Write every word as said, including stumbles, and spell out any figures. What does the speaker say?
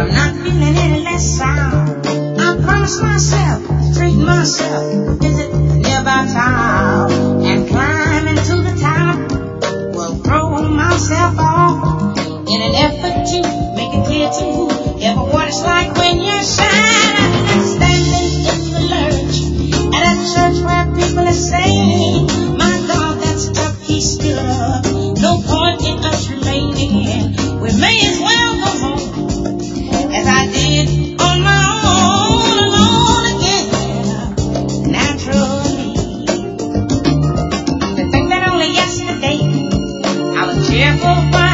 I'm not feeling any less sound. I promised myself to treat myself, visit the nearby town, and climb into the top. Well, throw myself off in an effort to make it clear to ever what it's like when you're shining, standing in the lurch at a church where people are saying, my God, that's tough, he stood up. No point in us remaining. We may as well go home as I did on my own, alone again, naturally. To think that only yesterday I was cheerful,